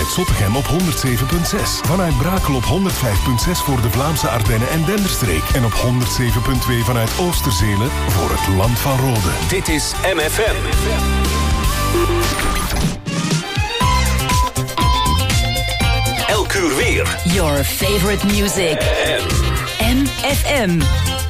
vanuit Zottegem op 107.6. Vanuit Brakel op 105.6 voor de Vlaamse Ardennen en Denderstreek. En op 107.2 vanuit Oosterzele voor het Land van Rode. Dit is MFM. Elk uur weer. Your favorite music. MFM.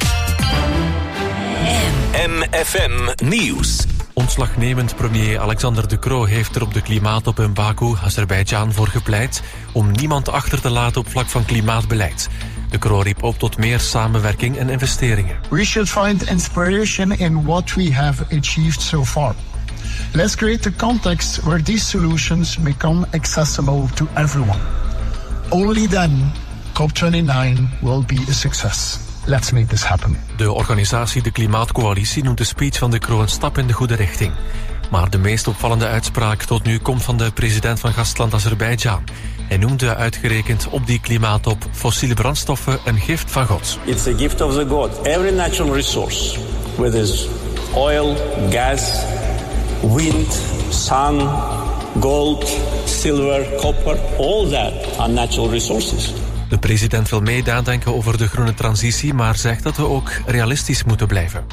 MFM Nieuws. Ontslagnemend premier Alexander De Croo heeft er op de klimaattop in Baku, Azerbeidzjan, voor gepleit om niemand achter te laten op vlak van klimaatbeleid. De Croo riep op tot meer samenwerking en investeringen. We should find inspiration in what we have achieved so far. Let's create a context where these solutions become accessible to everyone. Only then COP29 will be a success. Let's make this happen. De organisatie De Klimaatcoalitie noemt de speech van De Croo een stap in de goede richting. Maar de meest opvallende uitspraak tot nu komt van de president van gastland Azerbeidzjan. Hij noemde uitgerekend op die klimaattop fossiele brandstoffen een gift van God. It's a gift of the God. Every natural resource, whether it's oil, gas, wind, sun, gold, silver, copper, all that are natural resources. De president wil mee nadenken over de groene transitie, maar zegt dat we ook realistisch moeten blijven.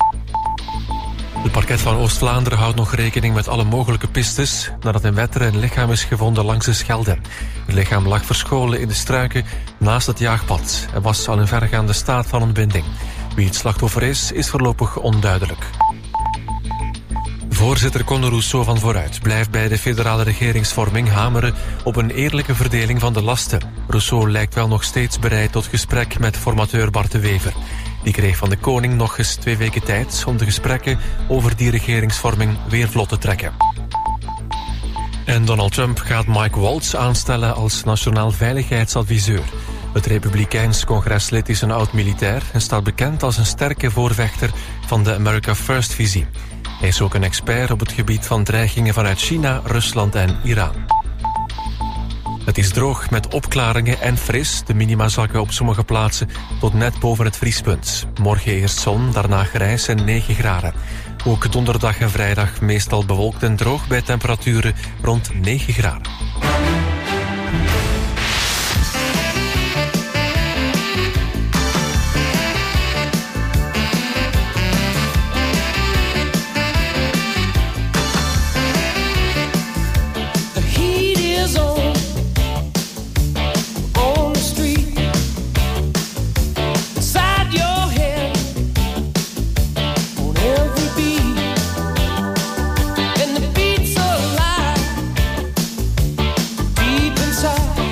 Het parket van Oost-Vlaanderen houdt nog rekening met alle mogelijke pistes nadat in Wetteren een lichaam is gevonden langs de Schelde. Het lichaam lag verscholen in de struiken naast het jaagpad en was al in verregaande staat van ontbinding. Wie het slachtoffer is voorlopig onduidelijk. Voorzitter Conor Rousseau van Vooruit blijft bij de federale regeringsvorming hameren op een eerlijke verdeling van de lasten. Rousseau lijkt wel nog steeds bereid tot gesprek met formateur Bart de Wever. Die kreeg van de koning nog eens 2 weken tijd om de gesprekken over die regeringsvorming weer vlot te trekken. En Donald Trump gaat Mike Waltz aanstellen als nationaal veiligheidsadviseur. Het Republikeins congreslid is een oud-militair en staat bekend als een sterke voorvechter van de America First-visie. Hij is ook een expert op het gebied van dreigingen vanuit China, Rusland en Iran. Het is droog met opklaringen en fris. De minima zakken op sommige plaatsen tot net boven het vriespunt. Morgen eerst zon, daarna grijs en 9 graden. Ook donderdag en vrijdag meestal bewolkt en droog bij temperaturen rond 9 graden. Inside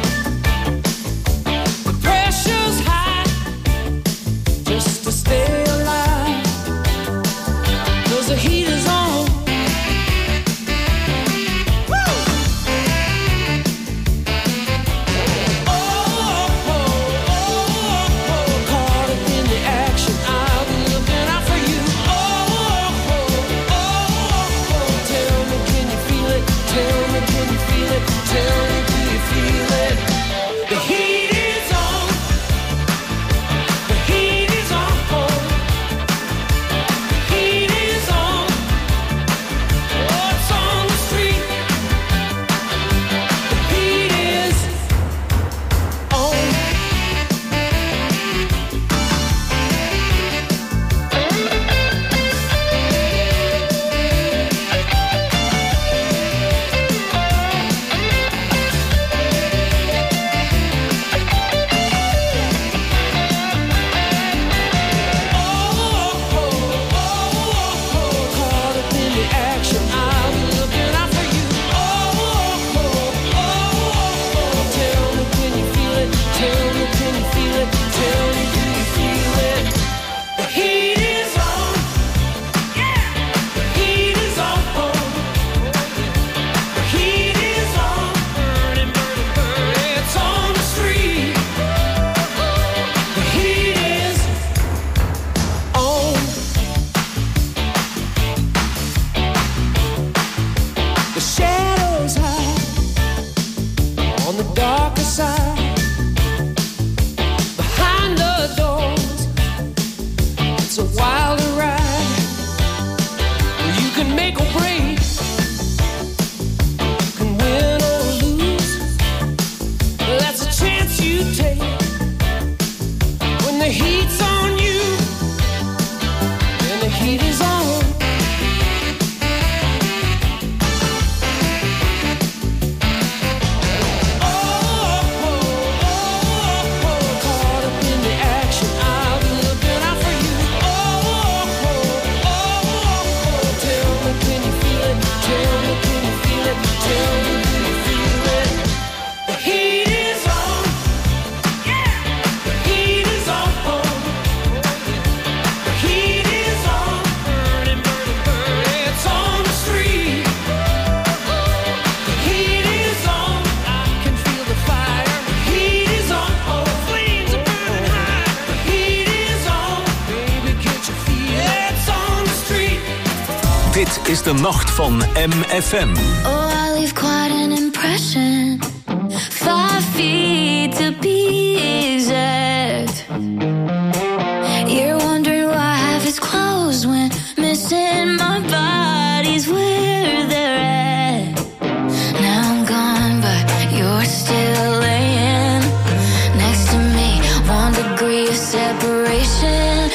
laatste nacht van MFM. Oh, I leave quite an impression. 5 feet to be exact. You're wondering why half is closed when missing my body's where they're at. Now I'm gone, but you're still laying next to me. 1 degree of separation.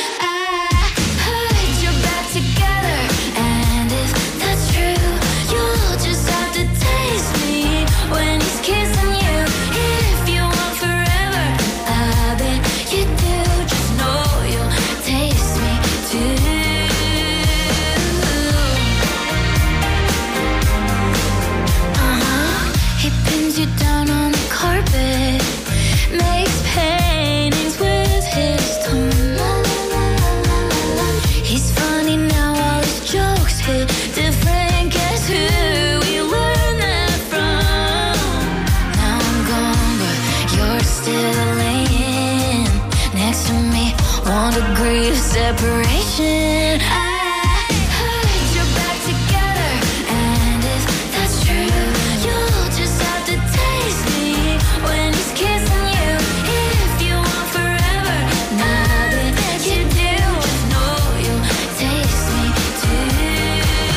Separation. I heard you're back together, and if that's true, you'll just have to taste me when he's kissing you. If you want forever, now that you do, just know you'll taste me too.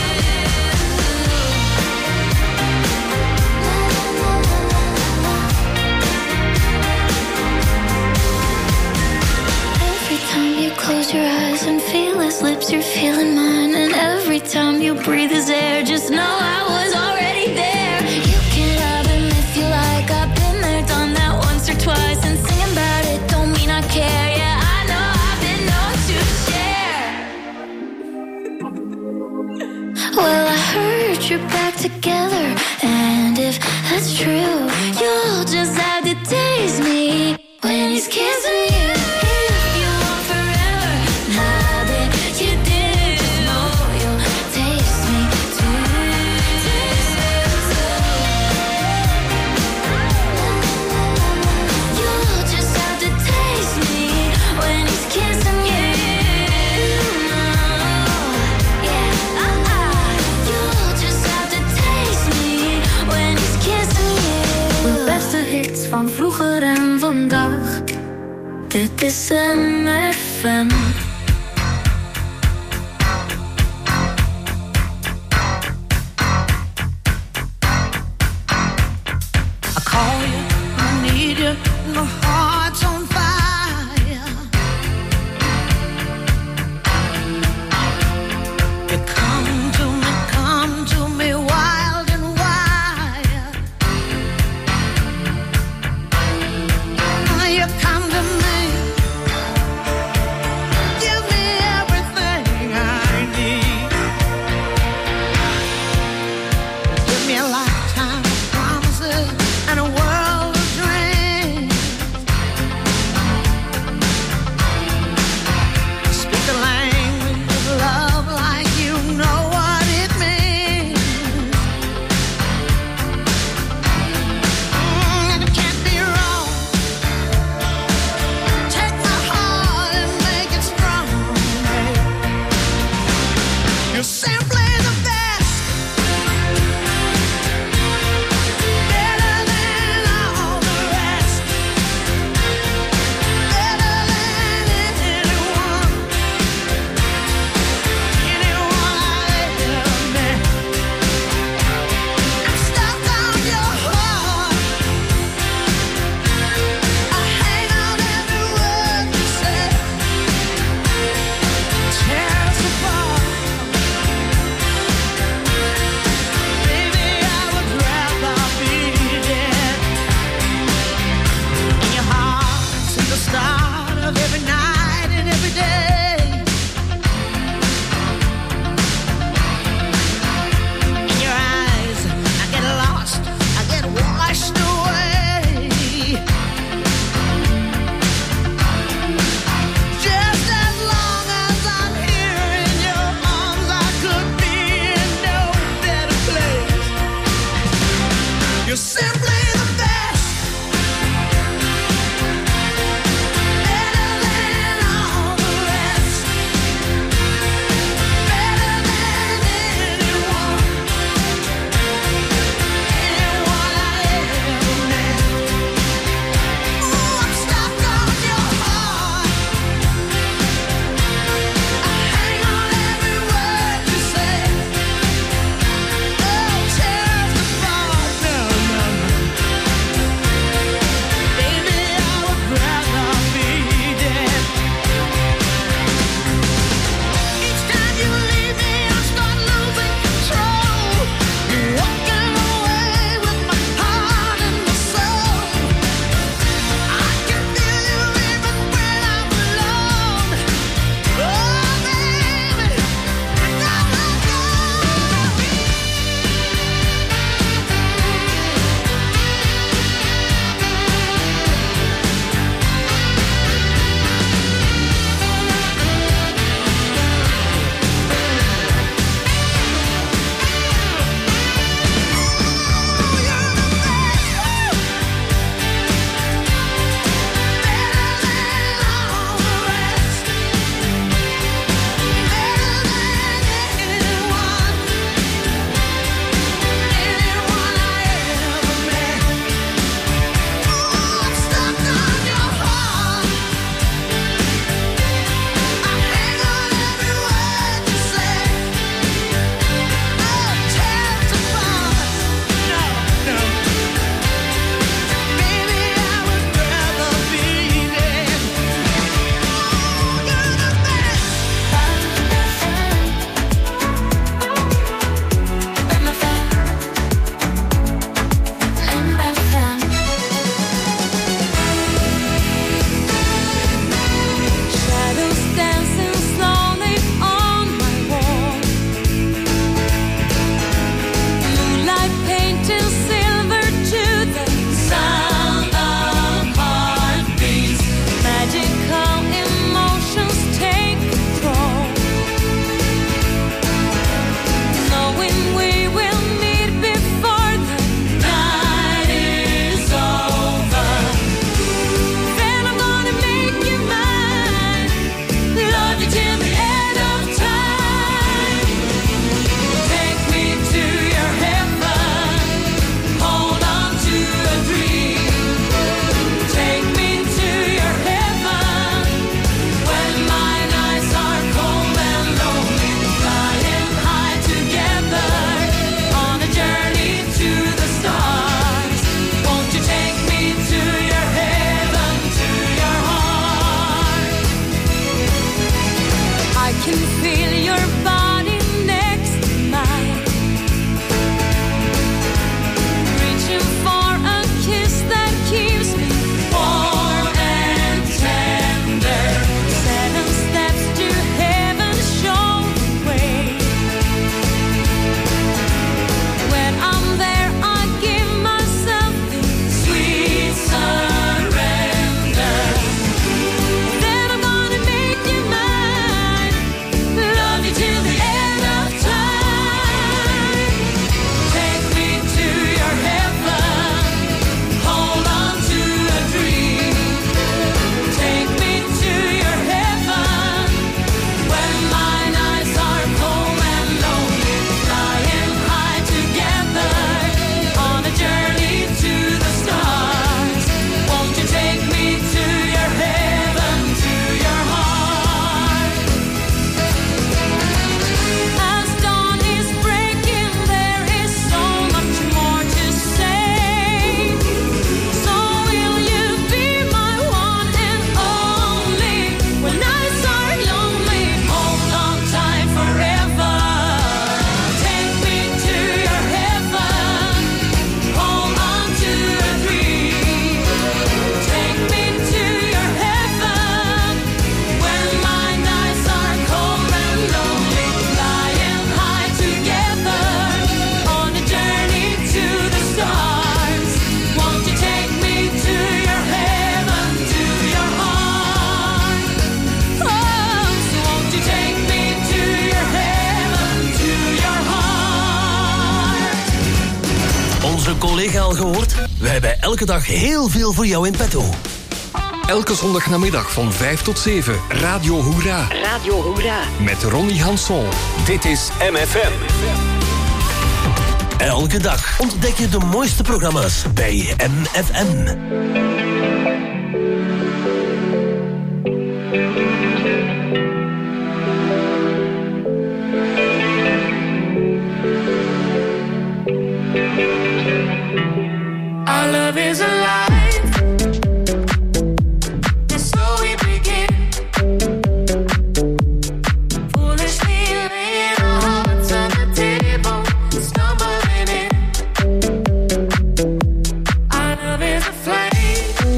Every time you close your eyes and feel his lips, you're feeling mine. And every time you breathe his air, just know I was already there. You can have him if you like. I've been there, done that once or twice. And singing about it don't mean I care. Yeah, I know I've been known to share. Well, I heard you're back together, and if that's true, you'll just have to taste me when he's kissing you. Van vroeger en vandaag. Dit is MFM. I call you, I need you, my heart's on fire. You come to me wild and wild. You come to me, give me everything I need. Give me a lifetime of promises and a world of dreams. Speak the language of love like you know what it means. And it can't be wrong. Take my heart and make it strong. You're simply the best, better than all the rest, better than anyone I've ever met. I'm stuck on your heart. I hang on every word you say. Tear us apart. Baby, I would rather be dead. In your heart, since the start of every night and every day. In your eyes, I get lost, I get washed away. Just as long as I'm here in your arms, I could be in no better place. You're simply the best, better than all the rest, better than anyone. onze collega al gehoord? We hebben elke dag heel veel voor jou in petto. Elke zondagnamiddag van 5 tot 7. Radio Hoera. Radio Hoera. Met Ronnie Hanson. Dit is MFM. Elke dag ontdek je de mooiste programma's bij MFM. Our love is alive. And so we begin. Foolishly laying our hearts on the table, stumbling in. Our love is a flame,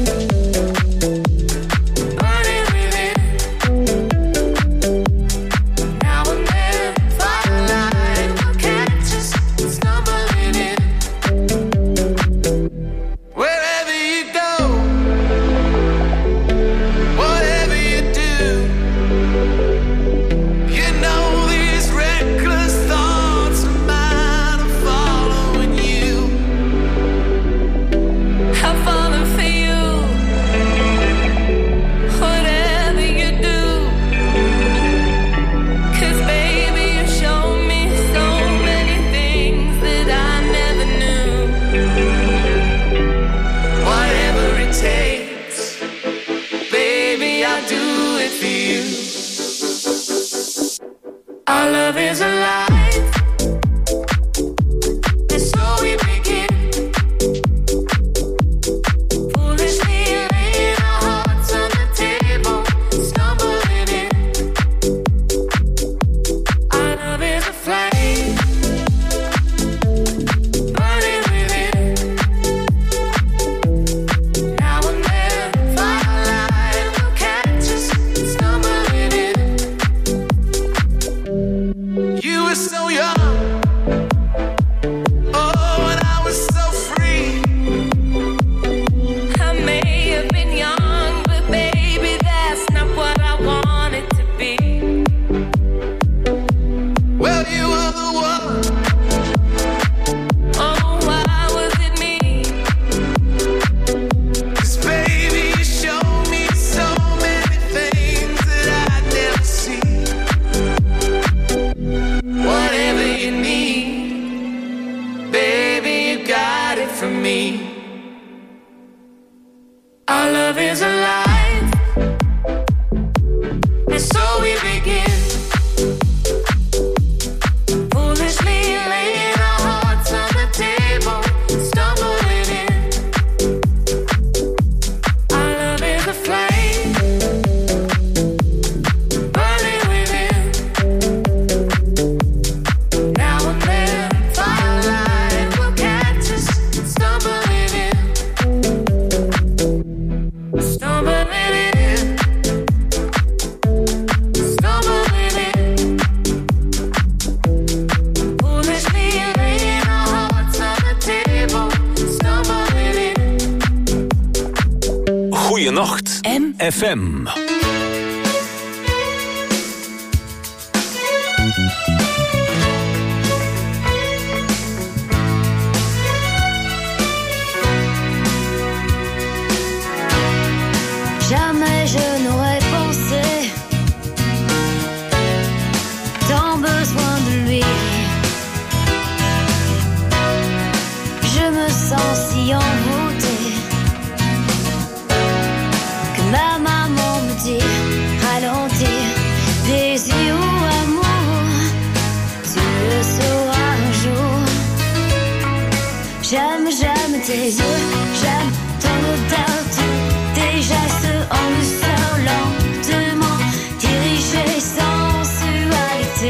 burning within. Now and then, firelight will catch us stumbling in. Wherever you go, whatever you do, you know these reckless thoughts of mine are following you. I've fallen for you, whatever you do. 'Cause baby, you showed me so many things that I never knew. Whatever it takes, baby, I'll do it for you. Our love is alive, and so we begin. Foolishly laying our hearts on the table, stumbling in. Our love is a flame, burning within. Now and then, firelight will catch us stumbling in. You were so young, oh, and I was so free. I may have been young, but baby, that's not what I wanted to be. Well, you were the one. Oh, why was it me? 'Cause baby, you showed me so many things that I'd never see. Whatever you need, baby, you got it from me. Our love is alive, and so we begin. Foolishly laying our hearts on the table, stumbling in. Our love is a flame, burning within. Now and then, firelight will catch us stumbling in. Stumbling in. Stumbling in. Foolishly laying our hearts on the table, stumbling in. Goeienacht, MFM. Jamais je n'aurais pensé tant besoin de lui. Je me sens si envoûtée que ma maman me dit ralentir, désir ou amour, tu le sauras un jour. J'aime tes yeux, j'aime ton odeur, tes gestes en douceur, lentement dirigés, sensualité.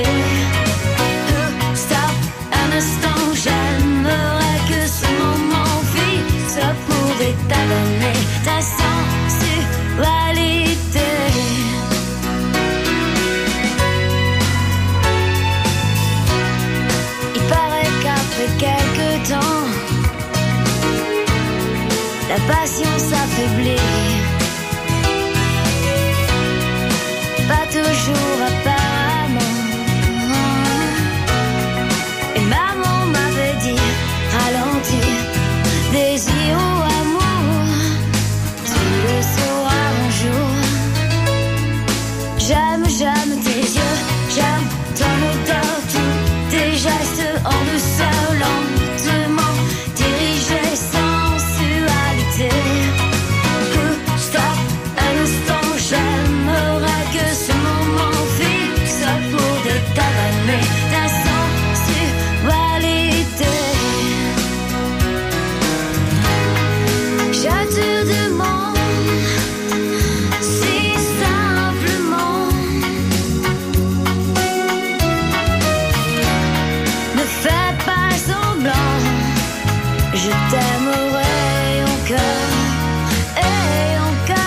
Stop un instant, j'aimerais que ce moment fixe pourrait t'adonner ta sensualité. Il paraît qu'après quelque temps, la passion s'affaiblit. Pas toujours apparemment. Et maman m'avait dit ralentir, je t'aimerai encore et encore.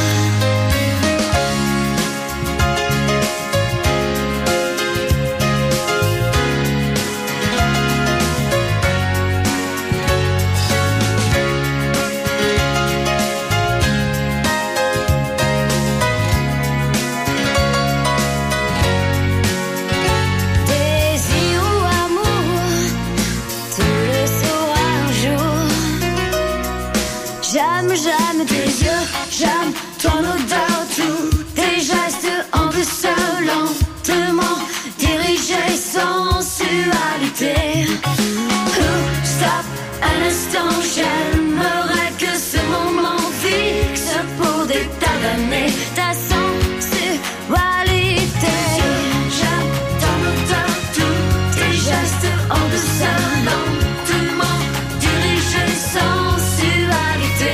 Désir ou amour, tu le sauras un jour. J'aime, j'aime tes yeux, j'aime ton odeur, tous tes gestes en douceur, lentement dirigés, sensualité. Stop un instant, j'aimerais que ce moment fixe pour des tas d'années ta sensualité. J'aime ton odeur, tous tes gestes en douceur, lentement dirigés, sensualité.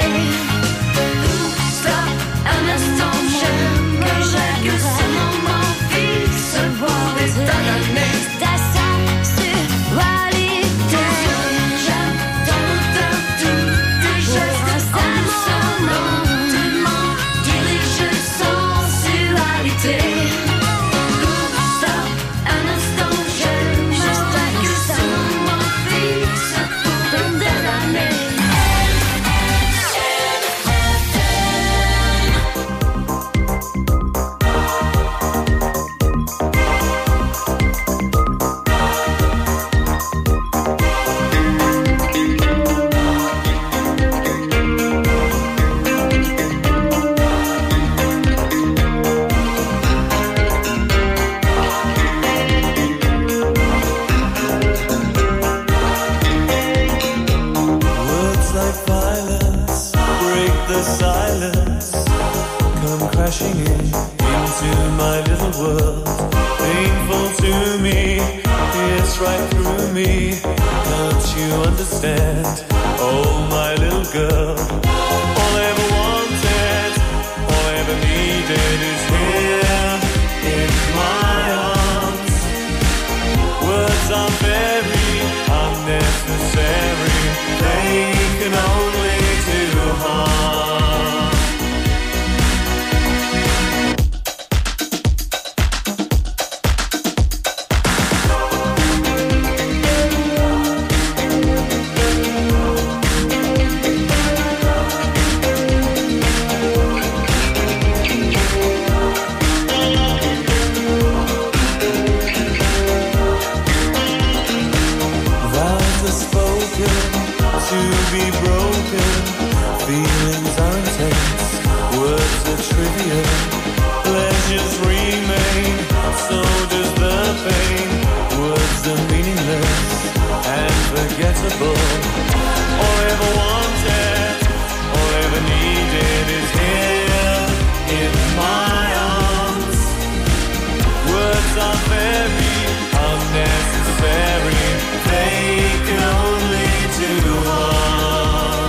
Stop un instant, j'aimerais que ce moment fixe pour des tas d'années ta sensualité. J'aime ton odeur, tous tes gestes en douceur, lentement dirigés, sensualité. Stop un instant, j'aimerais que ce moment fixe pour des années. Words like violence break the silence, come crashing into my little world. Painful to me, it's right through me. Don't you understand? Oh, my little girl. All I ever wanted, all I ever needed is here in my arms. Words are very unnecessary, they can only do harm. Vows are spoken to be broken. Feelings are intense, words are trivial. Pleasures remain, so does the pain. Words are meaningless and forgettable. All I ever wanted, all I ever needed is here in my arms. Words are very unnecessary, they can only do harm.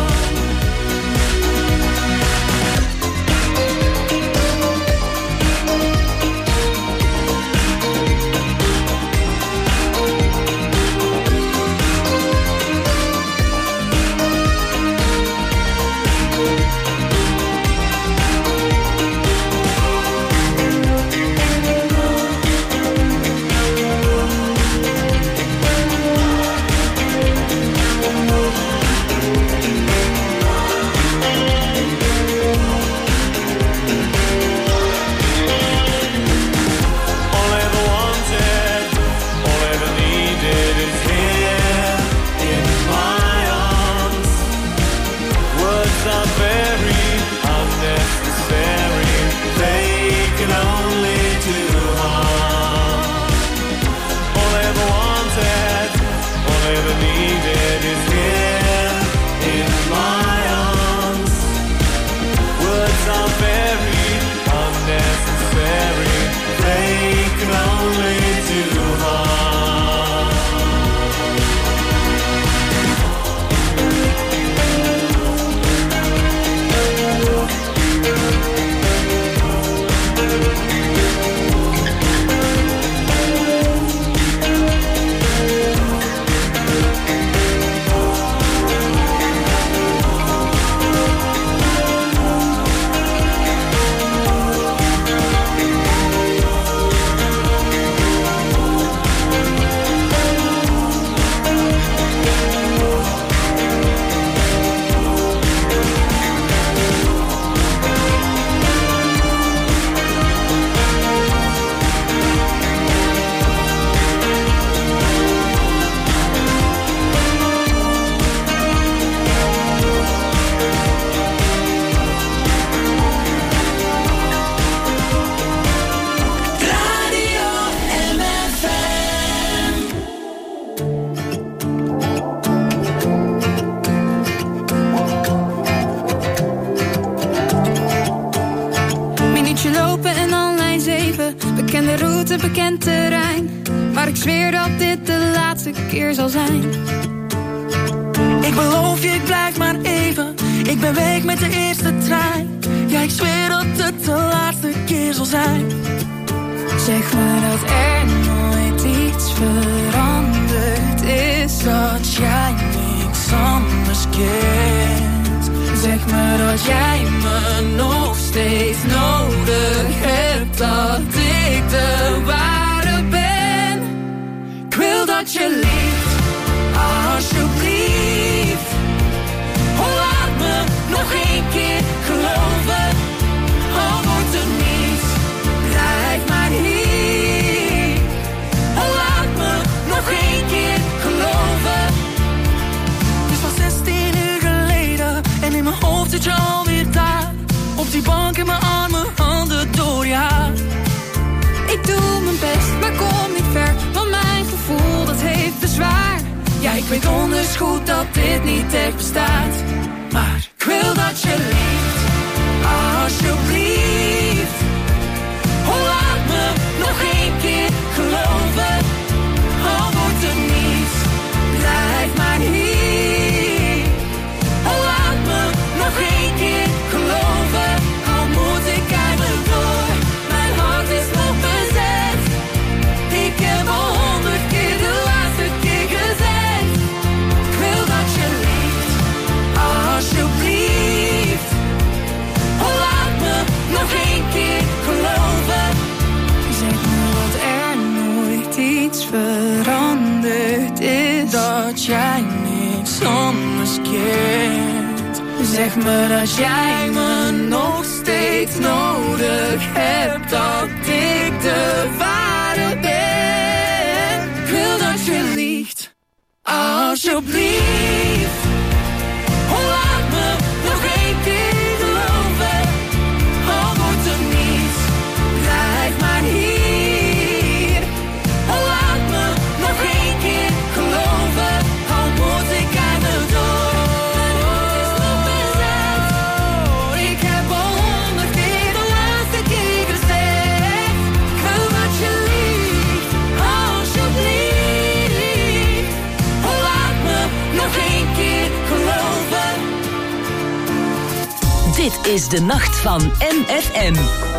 grote bekend terrein, maar ik zweer dat dit de laatste keer zal zijn. Ik beloof je, ik blijf maar even. Ik ben weg met de eerste trein. Ja, ik zweer dat het de laatste keer zal zijn. Zeg me dat er nooit iets veranderd is, dat jij niks anders kent. Zeg me dat jij me nog steeds nodig hebt, dat ik de ware ben. Ik wil dat je liegt, alsjeblieft. Laat me nog één keer geloven, al wordt het niets, blijf maar hier. Laat me nog één keer geloven. Het is al 16 uur geleden en in mijn hoofd zit je alweer daar. Op die bank in mijn armen, handen door je haar. Ik doe mijn best, maar kom niet ver, want mijn gevoel dat heeft bezwaar. Ja, ik weet donders goed dat dit niet echt bestaat. Maar ik wil dat je liegt, alsjeblieft. Laat me nog één keer geloven, al wordt het niets, blijf maar hier. Laat me nog één keer geloven, al moet ik eindelijk door. Mijn hart is nog bezet, ik heb al 100 keer de laatste keer gezegd. Ik wil dat je liegt, alsjeblieft. Laat me nog één keer geloven. Zeg me dat er nooit iets veranderd is, Dat jij niks anders kent. Zeg me dat jij me nog steeds nodig hebt, dat ik de ware ben. Ik wil dat je liegt, alsjeblieft. Laat me nog één keer geloven, al wordt het niets, blijf maar hier. Laat me nog één keer geloven, al moet ik eindelijk door. Mijn hart is nog bezet, ik heb al 100 keer de laatste keer gezegd. Ik wil dat je liegt, alsjeblieft. Laat me nog één keer geloven. Dit is de nacht van MFM.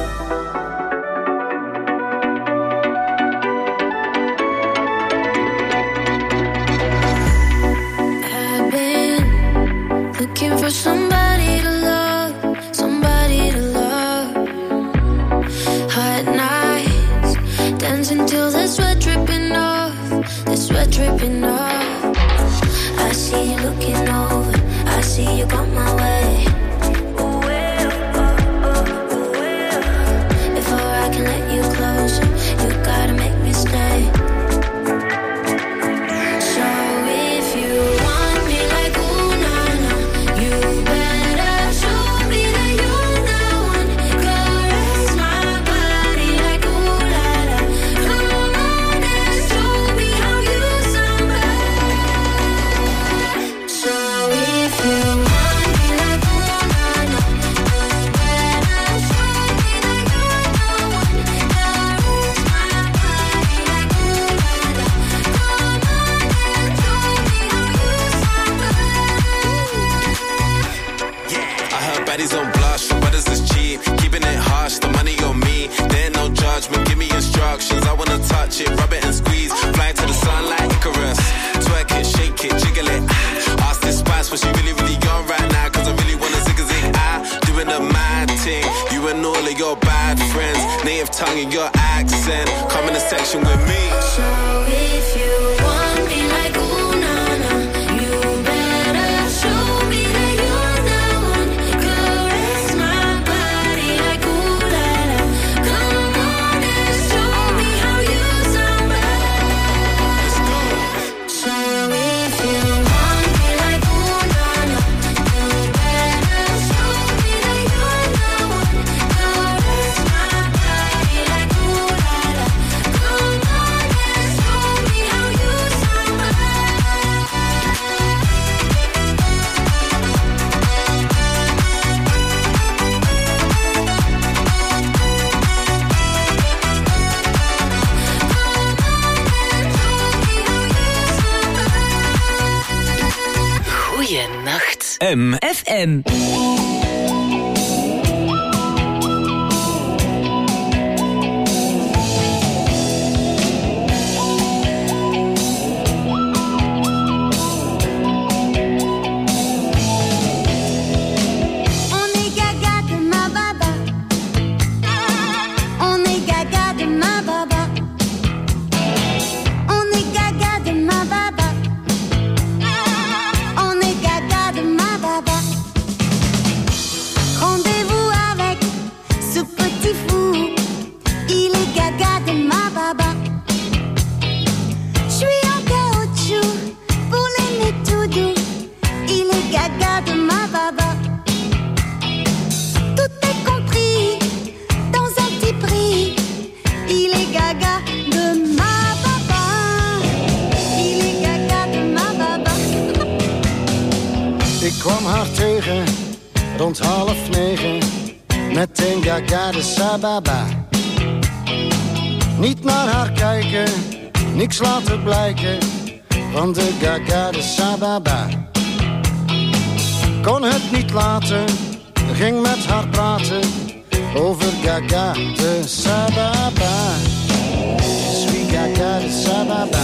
I've been looking for somebody to love, somebody to love. Hot nights, dancing till the sweat dripping off, the sweat dripping off. I see you looking over, I see you come my way. Before I can let you closer, you gotta make me stay. So if you want me like ooh na na, you better show me that you're the one. Caress my body like ooh la la. Come on and show me how you somebody. So if you want me like ooh na na, you better show me that you're the one. Caress my body like ooh la la. Come on and show me how you somebody. I heard baddies on blush, your brothers is cheap. Keeping it harsh, the money on me. There ain't no judgment, give me instructions. I wanna touch it, rub it and squeeze. Fly to the sun like Icarus. Twerk it, shake it, jiggle it. Ask this spice, but she really, really young right now. Cause I really wanna zig-a-zig. Doing the mad thing. You and all of your bad friends. Native tongue and your accent. Come in the section with me. So if you want me like ooh na na, you better show me that you're the one. Caress my body like ooh la la. Come on and show me how you somebody. So if you want me like ooh na na, you better show me that you're the one. Caress my body like ooh la la. Come on and show me Nacht. FM. Rond 8:30, meteen gaga de sababa. Niet naar haar kijken, niks laten blijken van de gaga de sababa. Kon het niet laten, ging met haar praten over gaga de sababa. Je suis gaga de sababa.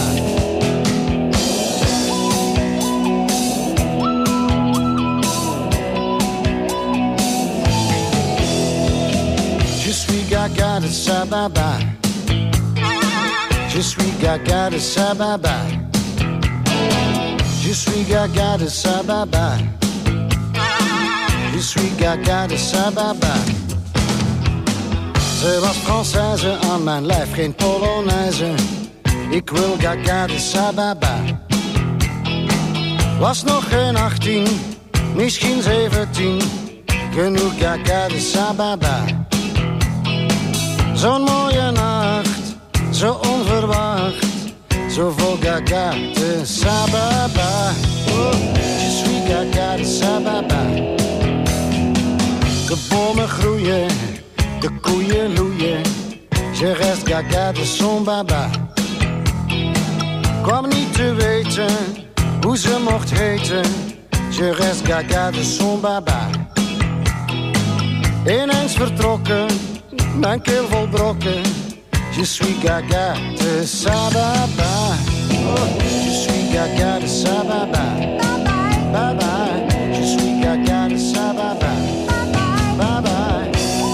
Je suis gaga de sababa. Je suis gaga de sababa. Je suis gaga de sababa. Je suis gaga de sababa. Ze was Française aan mijn lijf, geen Polonaise. Ik wil gaga de sababa. Was nog geen 18, misschien 17. Genoeg gaga de sababa. Zo'n mooie nacht, zo onverwacht, zo vol gaga de sababa. Oh, je suis gaga de sababa. De bomen groeien, de koeien loeien, je rest gaga de son baba. Kwam niet te weten hoe ze mocht heten, je rest gaga de son baba. Ineens vertrokken, mijn keel vol brokken. Je suis gaga de sababa. Oh, je suis gaga de sababa. Bye bye. Je suis gaga de sababa. Bye bye.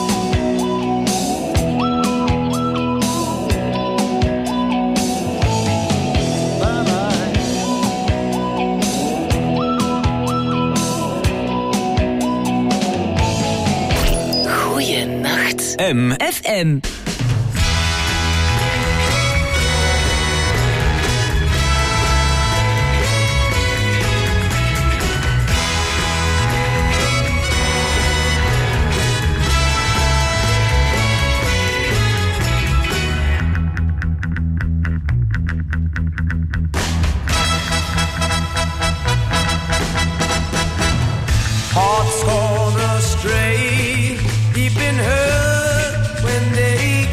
Goeienacht. FM. Hearts gone astray, deep in hurt when they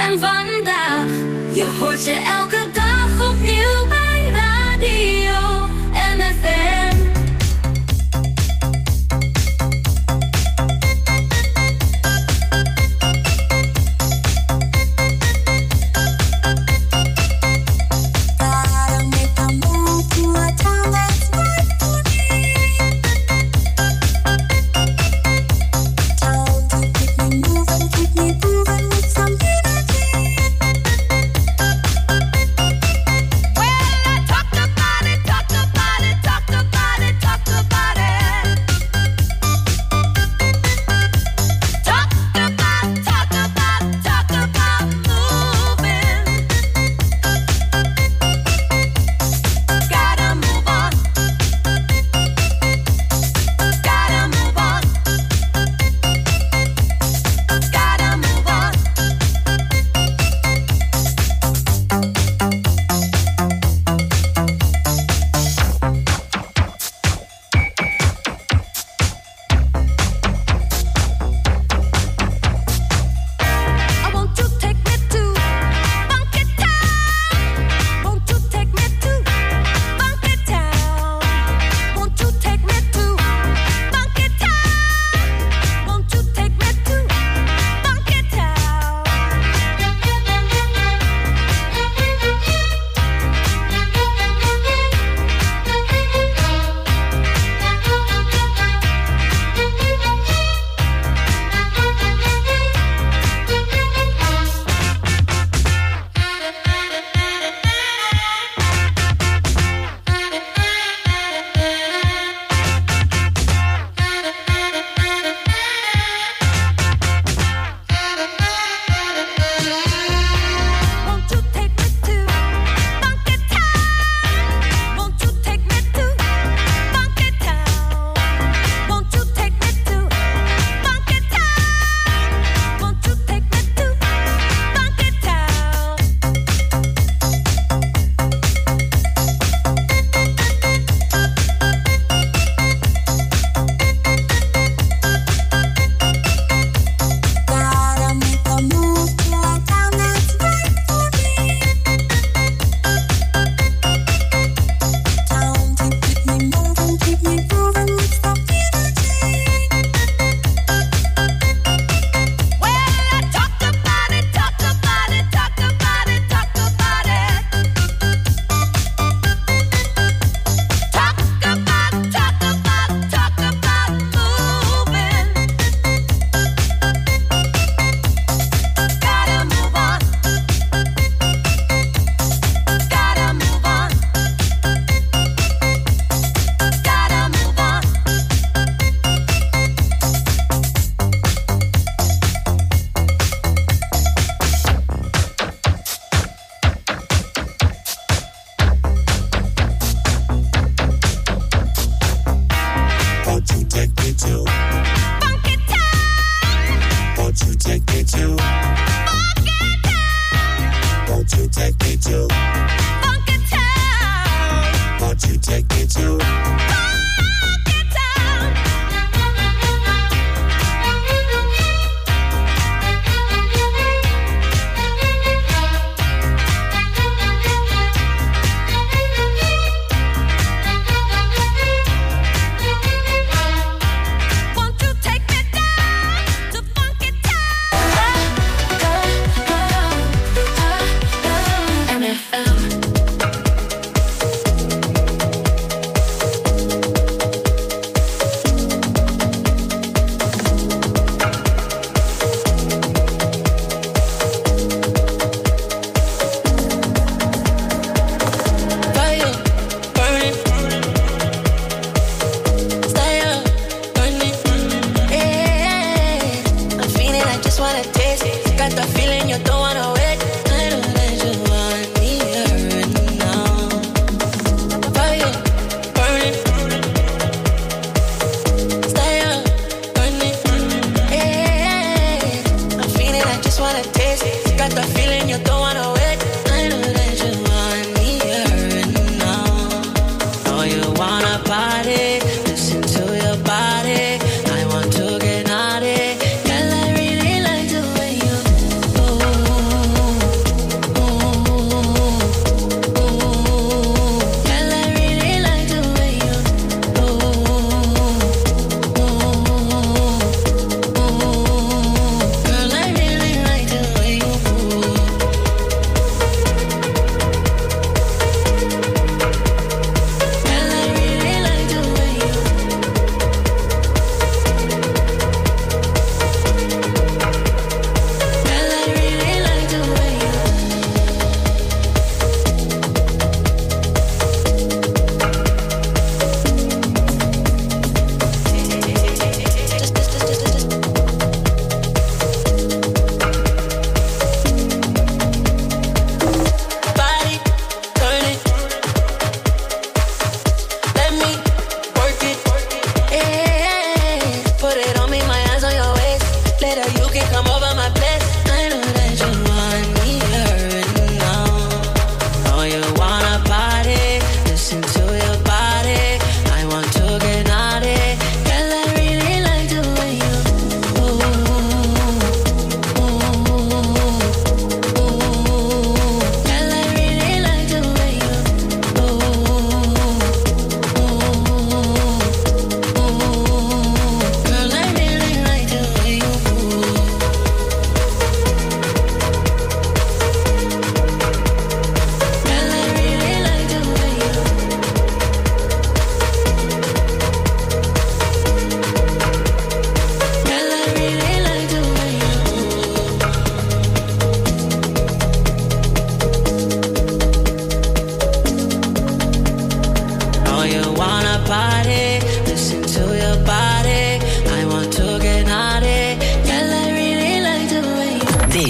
En vandaag, je hoort je elke dag opnieuw bij Radio MFM.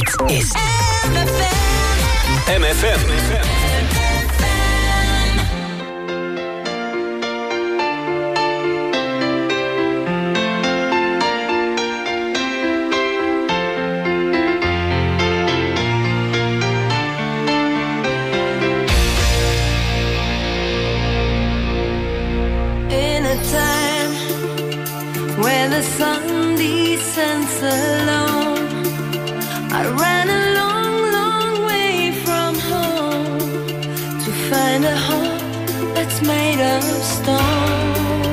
Dit is MFM. In a time where the sun descends alone, I ran a long, long way from home to find a home that's made of stone.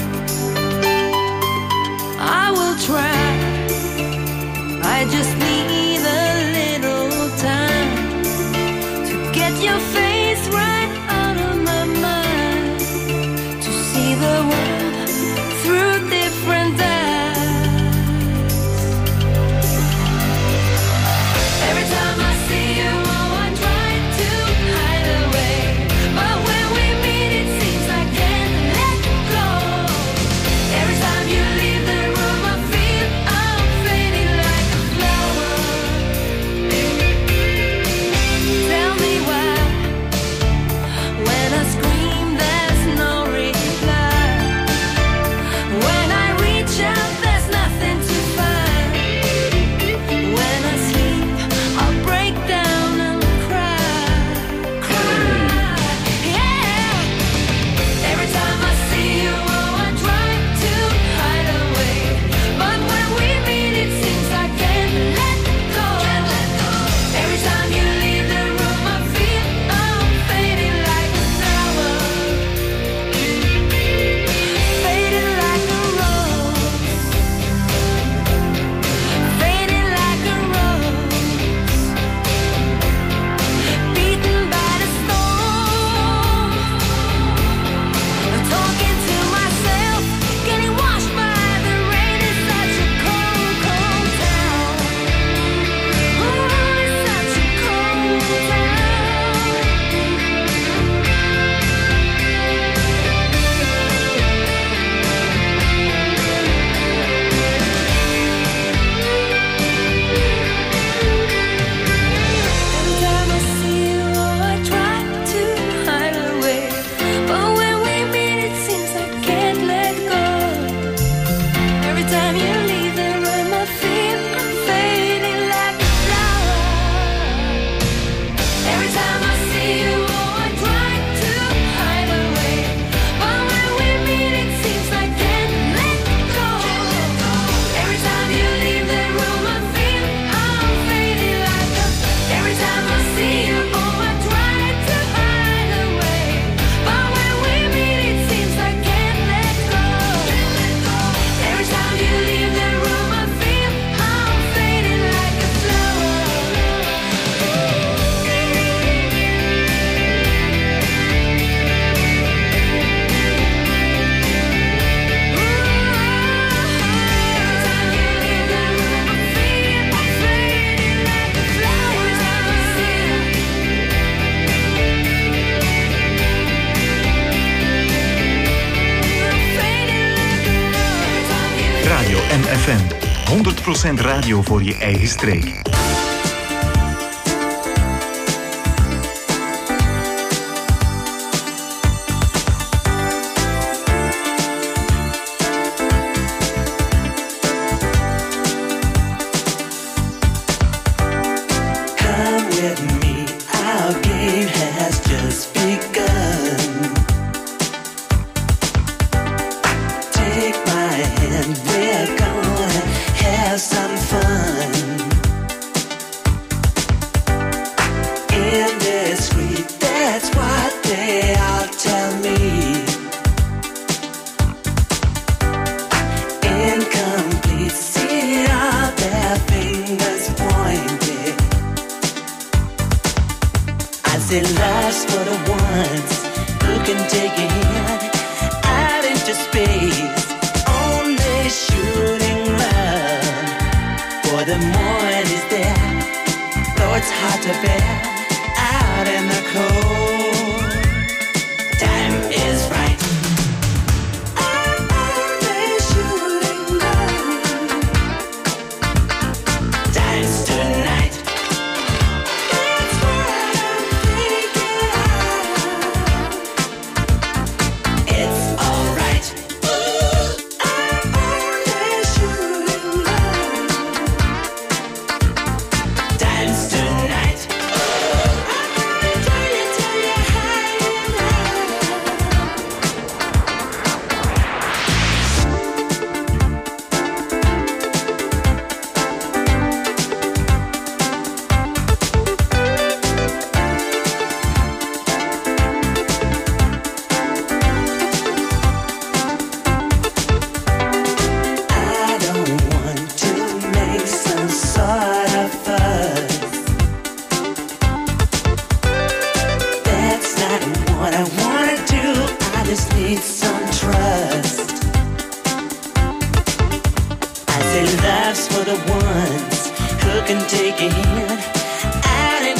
I will try, I just need a little time to get your face right out of my mind, to see the world through different eyes. Every time I see you, oh, I try to hide away, but when we meet, it seems I can't let go. Every time you leave the room, I feel I'm fading like a flower. Tell me why, when I scream, there's no reply. When I reach out, there's nothing to find. When I sleep, I'll break down and cry, cry, yeah. Every time I see you, oh, I try to hide away, but when we meet, it seems I can't let go. Every time you leave the room, I feel I'm fading like a flower, fading like a rose, fading like a rose, beaten by the storm, talking to myself, getting washed by the rain. It's such a cold, cold town. Oh, it's such a cold town. Every time I see you, oh, I try to hide away, but when we meet, it seems I can't let go. Every time you leave the room, I feel I'm fading like a flower. Every time I see you, oh, I try to hide away, but when we meet, it seems I can't let go. Every time you leave the room, I feel I'm fading like a. Every time I see you, oh, I try to hide away, but when we meet, it seems I can't let go. Every time you leave the room, I feel I'm fading like a flower. Radio MFM. 100% radio voor je eigen streek. Come with me, our game has just begun. Take my hand, we're gonna have some fun. Indiscreet, that's what they all tell me. Incomplete, see all their fingers pointed. I say love's for the ones who can take a hand out into space. Only shooting love for the more it is there. Though it's hard to bear out in the cold. Time is right. I'm only shooting love. Time's tonight.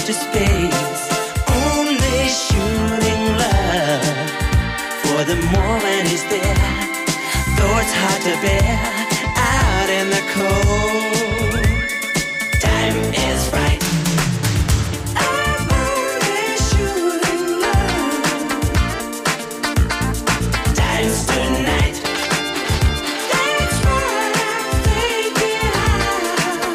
to space. Only shooting love, for the moment is there, though it's hard to bear out in the cold. Time is right. I'm only shooting love. Time's tonight. That's what I'm thinking of.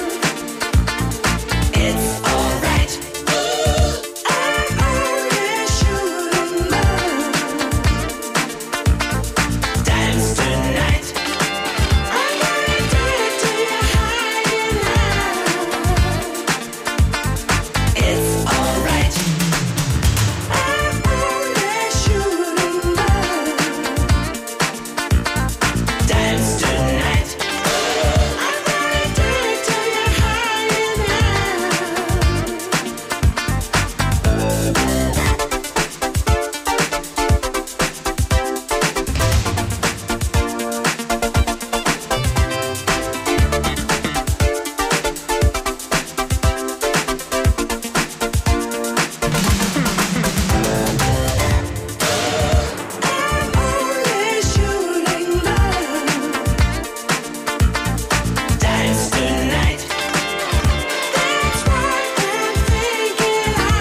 It's alright. I'm only shooting love. Time's tonight. I'm gonna do it till you're high enough. It's alright. I'm only shooting love. Time's tonight. I'm gonna do it till you're high only shooting love. Time's tonight. That's what I'm thinking of.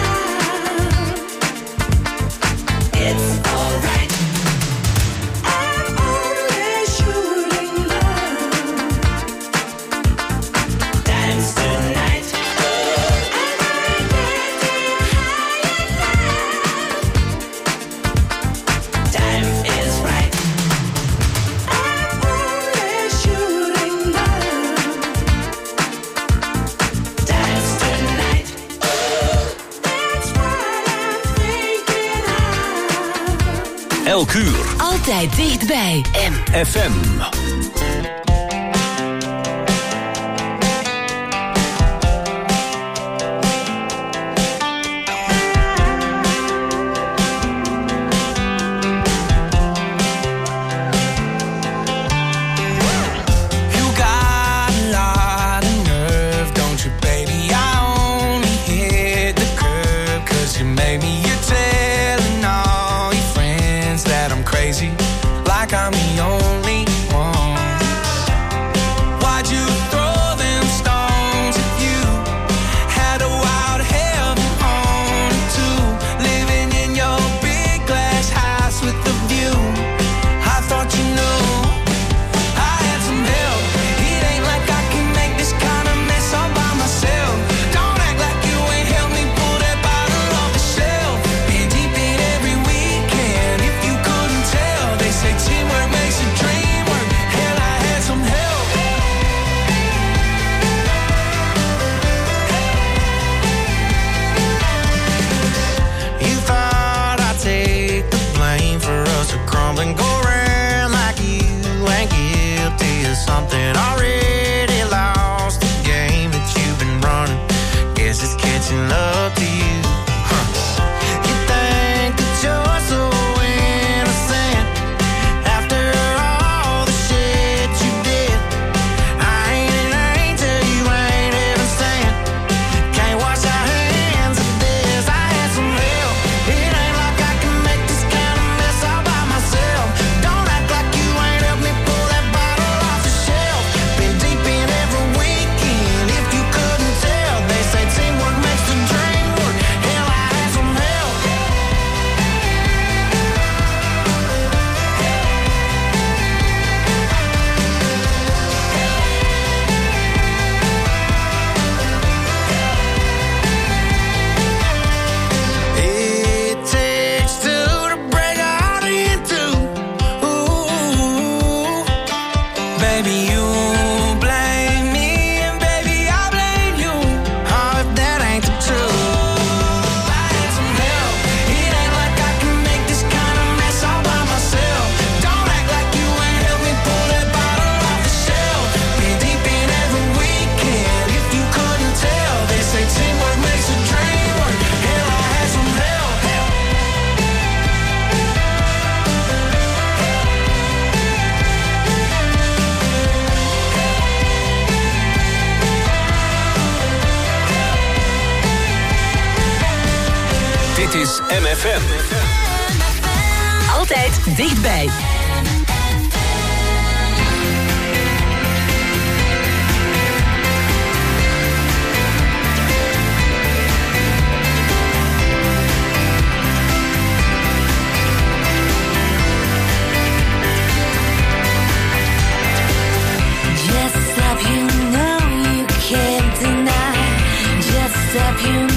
It's alright. I'm only shooting love. Time's tonight. I'm gonna get you high enough. Time is right. I'm only shooting love. Time's tonight. That's what I'm thinking of. Elk uur. Altijd dichtbij. FM. You got a lot of nerve, don't you, baby? I only hit the curb 'cause you made me. You're telling all your friends that I'm crazy, like I'm the only one. Why'd you throw them stones at you? Had a wild heaven on it too. Living in your big glass house with the view. I thought you knew I had some help. It ain't like I can make this kind of mess all by myself. Don't act like you ain't helped me pull that bottle off the shelf. Been deep in every weekend, if you couldn't tell. They say teamwork makes the dream work. Hell, I had some help. You thought I'd take the blame for us to crumble and go around like you ain't guilty of something. Already lost the game that you've been running. Guess it's catching up to you. Huh. You think that you're so innocent after all the shit you did. I ain't an angel, you ain't ever sent. Can't wash our hands of this. I had some help. It ain't like I can make this kind of mess all by myself. Don't act like you ain't helped me pull that bottle off the shelf. Been deep in every weekend, if you couldn't tell. They say teamwork makes the dream work. Dit is MFM. Altijd dichtbij. Just stop, you know you can't deny. Just stop, you know